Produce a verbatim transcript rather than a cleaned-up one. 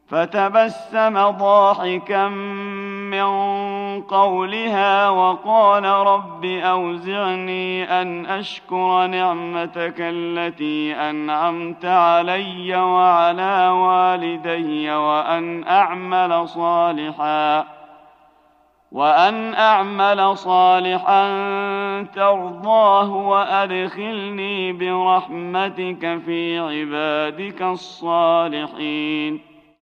فتبسم ضاحكا من قولها وقال رب أوزعني أن أشكر نعمتك التي أنعمت علي وعلى والدي وأن أعمل صالحا وأن أعمل صالحا ترضاه وأدخلني برحمتك في عبادك الصالحين.